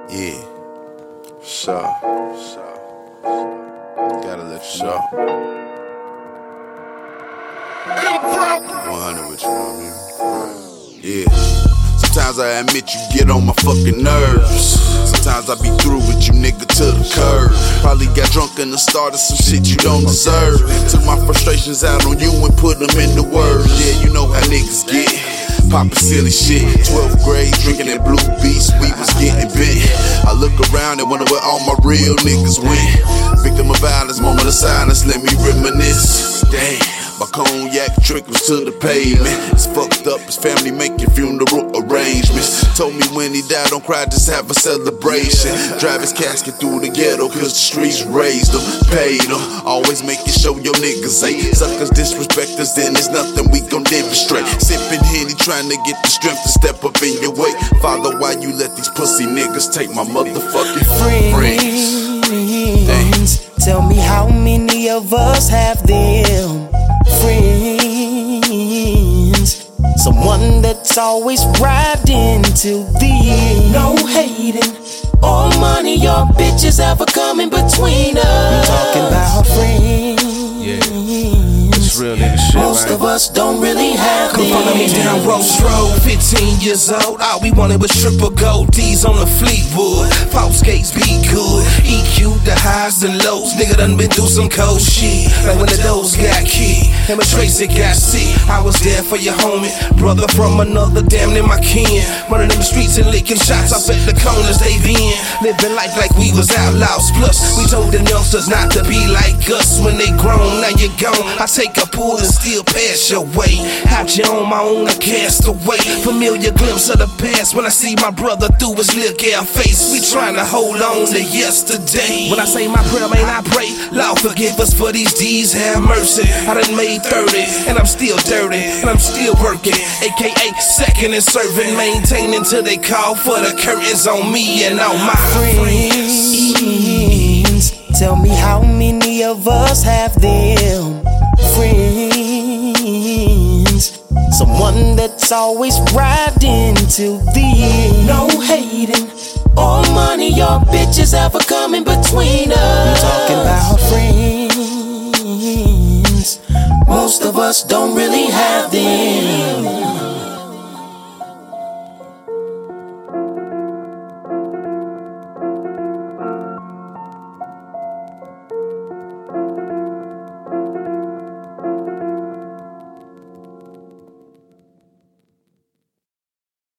Yeah. Gotta let you know. 100 with you, know what I mean? Yeah. Sometimes I admit you get on my fucking nerves. Sometimes I be through with you, nigga, to the curb. Probably got drunk and started some shit you don't deserve. Took my frustrations out on you and put them into words. Yeah, you know how niggas get. Poppin' silly shit, 12th grade, drinking that Blue Beast, we was getting bent. I look around and wonder where all my real niggas went. Victim of violence, moment of silence, let me reminisce. Damn, my cognac trickles to the pavement. It's fucked up, his family making funeral arrangements. Told me when he died, don't cry, just have a celebration. Drive his casket through the ghetto, cause the streets raised him, paid him. Always making sure your niggas ain't suckers, disrespect us, then there's nothing we gon' demonstrate. Sippin' Henny, trying to get the strength to step up in your way. Father, why you let these pussy niggas take my motherfucking friends? Tell me how many of us have them friends? Someone that's always riding till the end. No hating or money or bitches ever coming between us. I'm talking about friends. Real nigga shit, most of us don't really have Come follow me down Rose Road, 15 years old. All we wanted was triple gold D's on the Fleetwood. False gates be good. EQ the highs and lows. Nigga done been through some cold shit. Like when the doors got key and when Tracy got sick. I was there for your homie, brother from another, damn near my kin. Running in the streets and licking shots up at the corners they been. Living life like we was outlaws. Plus, we told them youngsters not to be like us when they grown. Now you're gone. I take a pull and still pass your way. Out you on my own, I cast away. Familiar glimpse of the past when I see my brother through his little gal face. We trying to hold on to yesterday. When I say my prayer, man, I pray, Lord forgive us for these deeds, have mercy. I done made 30 and I'm still dirty and I'm still working, aka second and serving, maintaining till they call for the curtains on me and all my friends. Tell me how many of us have them friends? Someone that's always riding till the end. No hating or money or bitches ever coming between us. I'm talking about friends. Most of us don't really have them.